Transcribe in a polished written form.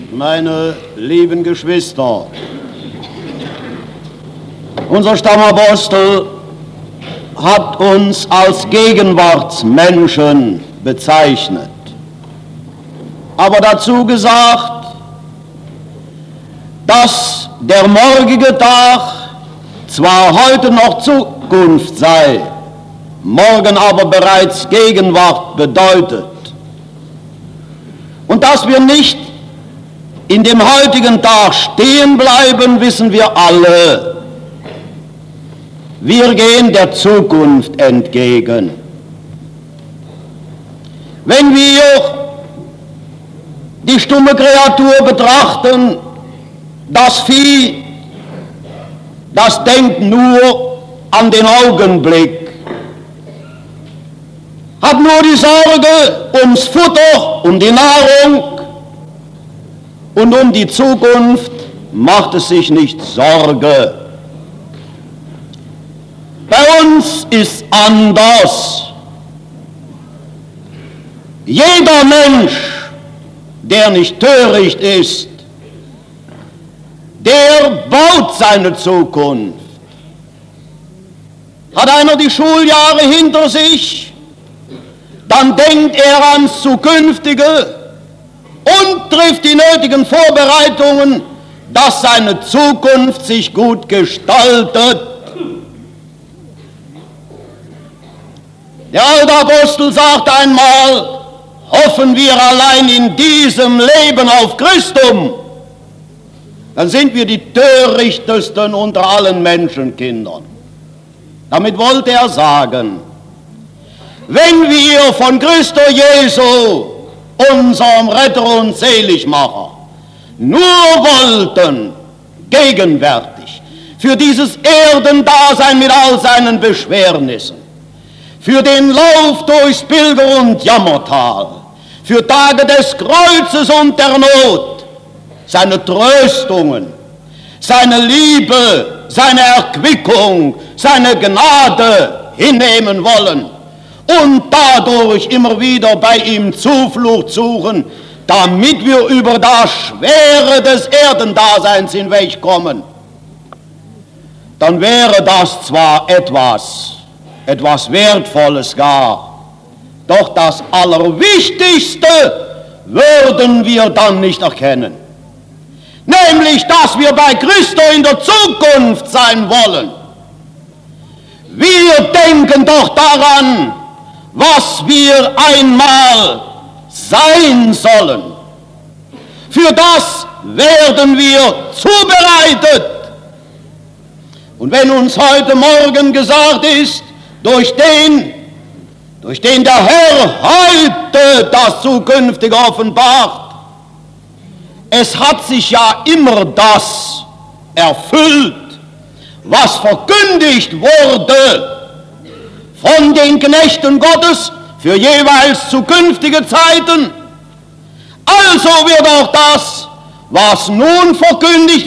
Meine lieben Geschwister, unser Stammapostel hat uns als Gegenwartsmenschen bezeichnet, aber dazu gesagt, dass der morgige Tag zwar heute noch Zukunft sei, morgen aber bereits Gegenwart bedeutet. Und dass wir nicht in dem heutigen Tag stehen bleiben, wissen wir alle. Wir gehen der Zukunft entgegen. Wenn wir die stumme Kreatur betrachten, das Vieh, das denkt nur an den Augenblick, hat nur die Sorge ums Futter, um die Nahrung, und um die Zukunft macht es sich nicht Sorge. Bei uns ist anders. Jeder Mensch, der nicht töricht ist, der baut seine Zukunft. Hat einer die Schuljahre hinter sich, dann denkt er ans Zukünftige und trifft die nötigen Vorbereitungen, dass seine Zukunft sich gut gestaltet. Der alte Apostel sagt einmal, hoffen wir allein in diesem Leben auf Christum, dann sind wir die törichtesten unter allen Menschenkindern. Damit wollte er sagen, wenn wir von Christo Jesu, unserem Retter und Seligmacher, nur wollten, gegenwärtig, für dieses Erdendasein mit all seinen Beschwernissen, für den Lauf durchs Pilger- und Jammertal, für Tage des Kreuzes und der Not, seine Tröstungen, seine Liebe, seine Erquickung, seine Gnade hinnehmen wollen und dadurch immer wieder bei ihm Zuflucht suchen, damit wir über das Schwere des Erdendaseins hinwegkommen, dann wäre das zwar etwas Wertvolles gar, doch das Allerwichtigste würden wir dann nicht erkennen, nämlich, dass wir bei Christo in der Zukunft sein wollen. Wir denken doch daran, was wir einmal sein sollen. Für das werden wir zubereitet. Und wenn uns heute Morgen gesagt ist, durch den der Herr heute das Zukünftige offenbart, es hat sich ja immer das erfüllt, was verkündigt wurde von den Knechten Gottes für jeweils zukünftige Zeiten. Also wird auch das, was nun verkündigt